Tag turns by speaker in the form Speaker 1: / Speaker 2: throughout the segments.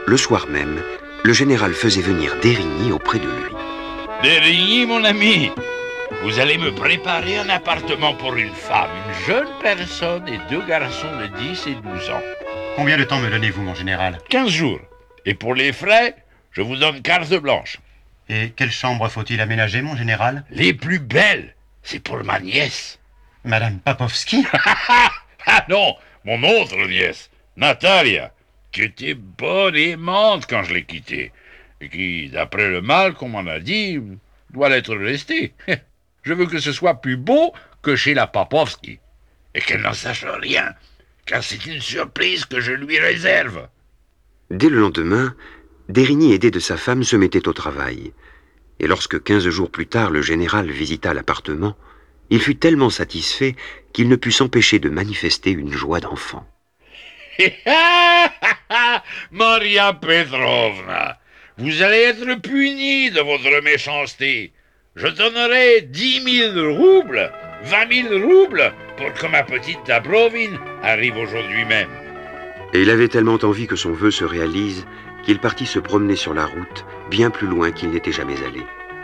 Speaker 1: Le soir même, le général faisait venir Dérigny auprès de lui.
Speaker 2: Dérigny, mon ami, vous allez me préparer un appartement pour une femme, une jeune personne et 2 garçons de 10 et 12 ans.
Speaker 3: Combien de temps me donnez-vous, mon général?
Speaker 2: 15 jours. Et pour les frais, je vous donne carte blanche.
Speaker 3: Et quelle chambre faut-il aménager, mon général?
Speaker 2: Les plus belles, c'est pour ma nièce.
Speaker 3: Madame Papovski?
Speaker 2: Ah non, mon autre nièce, Natalia, qui était bonne et aimante quand je l'ai quittée, et qui, d'après le mal qu'on m'en a dit, doit l'être restée. Je veux que ce soit plus beau que chez la Papovski, et qu'elle n'en sache rien, car c'est une surprise que je lui réserve.
Speaker 1: Dès le lendemain, Dérigny, aidé de sa femme, se mettait au travail. Et lorsque 15 jours plus tard, le général visita l'appartement, il fut tellement satisfait qu'il ne put s'empêcher de manifester une joie d'enfant.
Speaker 2: Maria Petrovna, vous allez être punie de votre méchanceté. Je donnerai 10 000 roubles, 20 000 roubles, pour que ma petite Dabrovine arrive aujourd'hui même.
Speaker 1: Et il avait tellement envie que son vœu se réalise qu'il partit se promener sur la route, bien plus loin qu'il n'était jamais allé.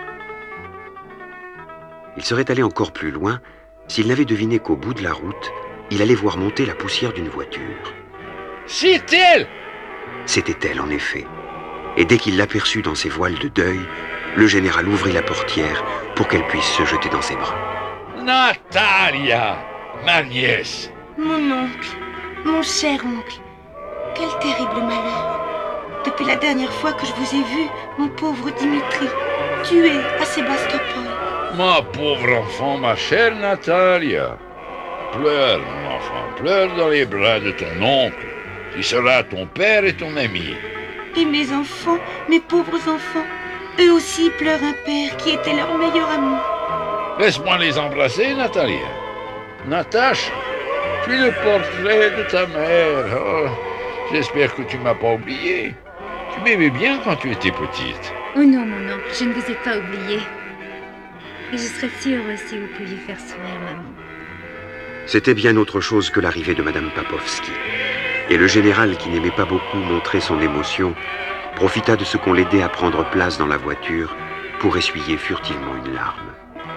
Speaker 1: Il serait allé encore plus loin s'il n'avait deviné qu'au bout de la route, il allait voir monter la poussière d'une voiture.
Speaker 2: C'est elle!
Speaker 1: C'était elle, en effet. Et dès qu'il l'aperçut dans ses voiles de deuil, le général ouvrit la portière pour qu'elle puisse se jeter dans ses bras.
Speaker 2: Natalia, ma nièce.
Speaker 4: Mon oncle, mon cher oncle, quel terrible malheur. Depuis la dernière fois que je vous ai vu, mon pauvre Dimitri, tué à Sébastopol.
Speaker 2: Ma pauvre enfant, ma chère Natalia. Pleure, mon enfant, pleure dans les bras de ton oncle, qui sera ton père et ton ami.
Speaker 4: Et mes enfants, mes pauvres enfants, eux aussi pleurent un père qui était leur meilleur amour.
Speaker 2: Laisse-moi les embrasser, Natalia. Natacha, tu es le portrait de ta mère. Oh, j'espère que tu m'as pas oublié. Tu m'aimais bien quand tu étais petite.
Speaker 5: Oh non, mon oncle, je ne vous ai pas oublié. Et je serais si heureuse si vous pouviez faire sourire maman.
Speaker 1: C'était bien autre chose que l'arrivée de Madame Papovski. Et le général, qui n'aimait pas beaucoup montrer son émotion, profita de ce qu'on l'aidait à prendre place dans la voiture pour essuyer furtivement une larme.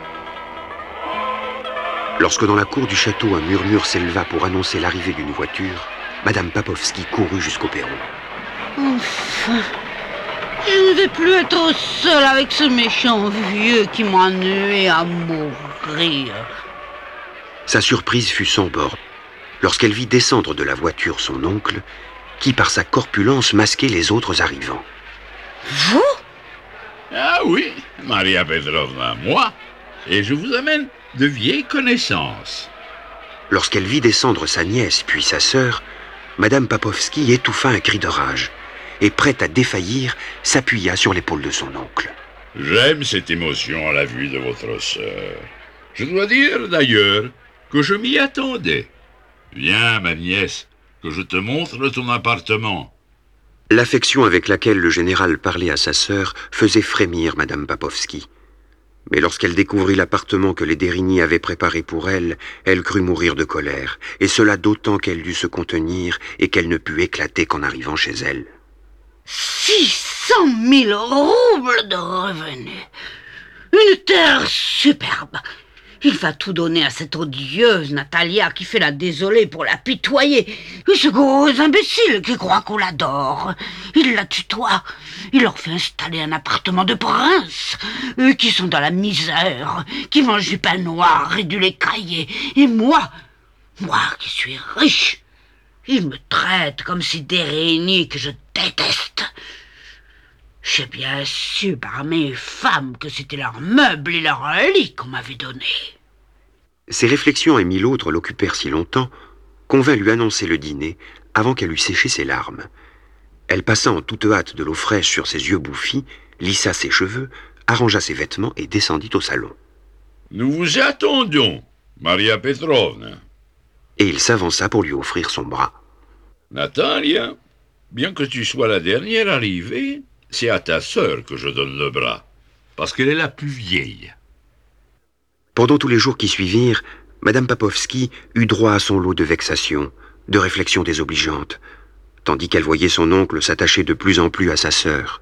Speaker 1: Lorsque dans la cour du château un murmure s'éleva pour annoncer l'arrivée d'une voiture, Madame Papovski courut jusqu'au perron.
Speaker 6: Enfin, je ne vais plus être seule avec ce méchant vieux qui m'ennuie à mourir.
Speaker 1: Sa surprise fut sans borne lorsqu'elle vit descendre de la voiture son oncle, qui par sa corpulence masquait les autres arrivants.
Speaker 6: Vous?
Speaker 2: Ah oui, Maria Petrovna, moi. Et je vous amène de vieilles connaissances.
Speaker 1: Lorsqu'elle vit descendre sa nièce puis sa sœur, Madame Papovski étouffa un cri de rage et, prête à défaillir, s'appuya sur l'épaule de son oncle.
Speaker 2: J'aime cette émotion à la vue de votre sœur. Je dois dire, d'ailleurs, que je m'y attendais. Viens, ma nièce, que je te montre ton appartement.
Speaker 1: L'affection avec laquelle le général parlait à sa sœur faisait frémir Madame Papovski. Mais lorsqu'elle découvrit l'appartement que les Dérigny avaient préparé pour elle, elle crut mourir de colère, et cela d'autant qu'elle dut se contenir et qu'elle ne put éclater qu'en arrivant chez elle.
Speaker 6: 600 000 roubles de revenus. Une terre superbe. Il va tout donner à cette odieuse Natalia qui fait la désolée pour la pitoyer. Et ce gros imbécile qui croit qu'on l'adore. Il la tutoie. Il leur fait installer un appartement de prince. Eux qui sont dans la misère, qui mangent du pain noir et du lait caillé. Et moi qui suis riche, il me traite comme si Dérigny que je déteste. J'ai bien su par mes femmes que c'était leurs meubles et leur lit qu'on m'avait donné.
Speaker 1: Ces réflexions et mille autres l'occupèrent si longtemps qu'on vint lui annoncer le dîner avant qu'elle eût séché ses larmes. Elle passa en toute hâte de l'eau fraîche sur ses yeux bouffis, lissa ses cheveux, arrangea ses vêtements et descendit au salon.
Speaker 2: Nous vous attendions, Maria Petrovna.
Speaker 1: Et il s'avança pour lui offrir son bras.
Speaker 2: Natalia, bien que tu sois la dernière arrivée, c'est à ta sœur que je donne le bras, parce qu'elle est la plus vieille.
Speaker 1: Pendant tous les jours qui suivirent, Madame Papovski eut droit à son lot de vexations, de réflexions désobligeantes. tandis qu'elle voyait son oncle s'attacher de plus en plus à sa sœur.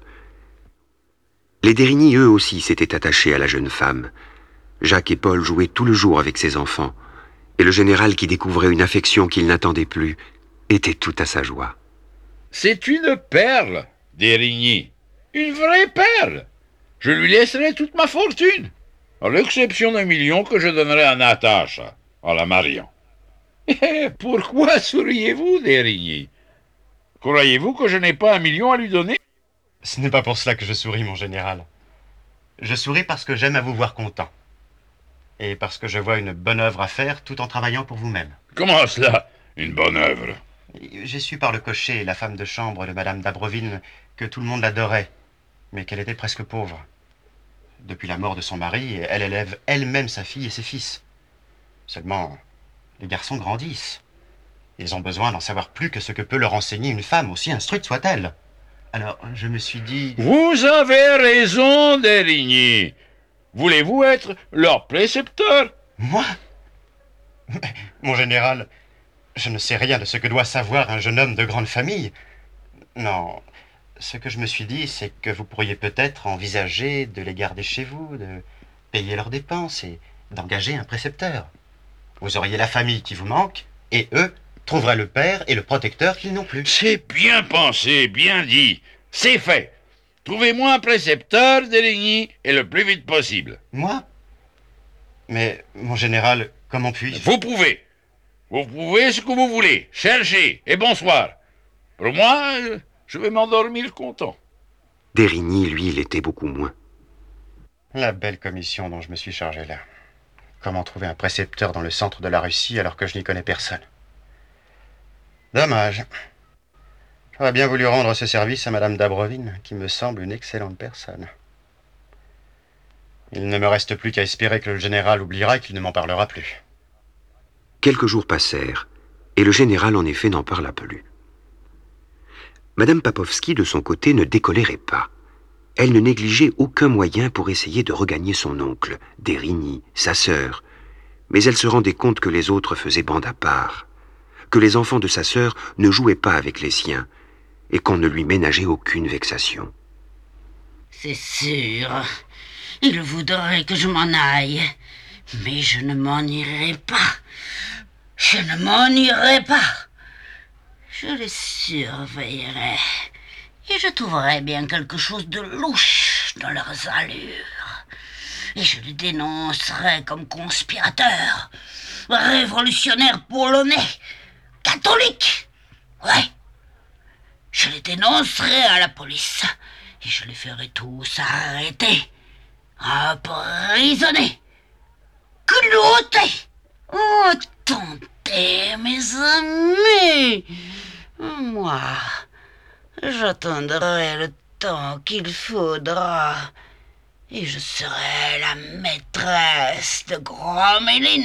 Speaker 1: Les Dérigny, eux aussi, s'étaient attachés à la jeune femme. Jacques et Paul jouaient tout le jour avec ses enfants, et le général, qui découvrait une affection qu'il n'attendait plus, était tout à sa joie.
Speaker 2: C'est une perle, Dérigny. Une vraie perle. Je lui laisserai toute ma fortune, à l'exception d'1 million que je donnerai à Natacha, en la mariant. Pourquoi souriez-vous, Dérigny? Croyez-vous que je n'ai pas 1 million à lui donner?
Speaker 3: Ce n'est pas pour cela que je souris, mon général. Je souris parce que j'aime à vous voir content. Et parce que je vois une bonne œuvre à faire tout en travaillant pour vous-même.
Speaker 2: Comment cela, une bonne œuvre?
Speaker 3: J'ai su par le cocher et la femme de chambre de Madame d'Abreville que tout le monde l'adorait, mais qu'elle était presque pauvre. Depuis la mort de son mari, elle élève elle-même sa fille et ses fils. Seulement, les garçons grandissent. Ils ont besoin d'en savoir plus que ce que peut leur enseigner une femme, aussi instruite soit-elle. Alors, je me suis dit...
Speaker 2: Vous avez raison, Dérigny. Voulez-vous être leur précepteur?
Speaker 3: Moi? Mais, mon général, je ne sais rien de ce que doit savoir un jeune homme de grande famille. Non, ce que je me suis dit, c'est que vous pourriez peut-être envisager de les garder chez vous, de payer leurs dépenses et d'engager un précepteur. Vous auriez la famille qui vous manque, et eux trouveraient le père et le protecteur qu'ils n'ont plus.
Speaker 2: C'est bien pensé, bien dit. C'est fait. Trouvez-moi un précepteur, Dérigny, et le plus vite possible.
Speaker 3: Moi? Mais, mon général, comment puis-je?
Speaker 2: Vous pouvez. Vous pouvez ce que vous voulez. Cherchez, et bonsoir. Pour moi, je vais m'endormir content.
Speaker 1: Dérigny, lui, il était beaucoup moins.
Speaker 3: La belle commission dont je me suis chargé là. Comment trouver un précepteur dans le centre de la Russie alors que je n'y connais personne? Dommage. J'aurais bien voulu rendre ce service à Madame d'Abreville, qui me semble une excellente personne. Il ne me reste plus qu'à espérer que le général oubliera et qu'il ne m'en parlera plus.
Speaker 1: Quelques jours passèrent, et le général en effet n'en parla plus. Madame Papovski, de son côté, ne décolérait pas. Elle ne négligeait aucun moyen pour essayer de regagner son oncle, Dérigny, sa sœur, mais elle se rendait compte que les autres faisaient bande à part, que les enfants de sa sœur ne jouaient pas avec les siens, et qu'on ne lui ménageait aucune vexation.
Speaker 6: C'est sûr, il voudrait que je m'en aille, mais je ne m'en irai pas. Je ne m'en irai pas. Je les surveillerai, et je trouverai bien quelque chose de louche dans leurs allures. Et je les dénoncerai comme conspirateurs, révolutionnaires polonais, catholiques. Ouais. Je les dénoncerai à la police, et je les ferai tous arrêter, emprisonnés, cloutés. Oh, tentez, mes amis. Moi, j'attendrai le temps qu'il faudra, et je serai la maîtresse de Groméline,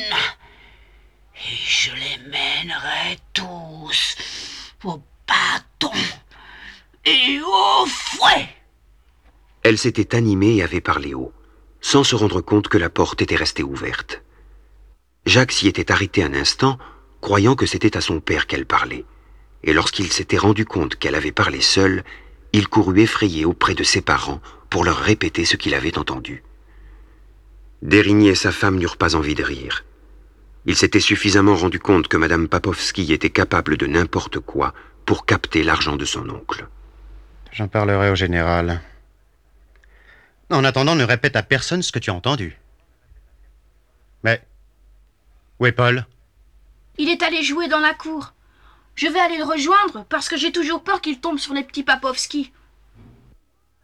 Speaker 6: et je les mènerai tous au bâton et au fouet.
Speaker 1: Elle s'était animée et avait parlé haut, sans se rendre compte que la porte était restée ouverte. Jacques s'y était arrêté un instant, croyant que c'était à son père qu'elle parlait, et lorsqu'il s'était rendu compte qu'elle avait parlé seule, il courut effrayé auprès de ses parents pour leur répéter ce qu'il avait entendu. Dérigny et sa femme n'eurent pas envie de rire. Ils s'étaient suffisamment rendu compte que Madame Papovski était capable de n'importe quoi pour capter l'argent de son oncle.
Speaker 3: J'en parlerai au général. En attendant, ne répète à personne ce que tu as entendu. Mais... où est Paul?
Speaker 7: Il est allé jouer dans la cour. Je vais aller le rejoindre parce que j'ai toujours peur qu'il tombe sur les petits Papovski.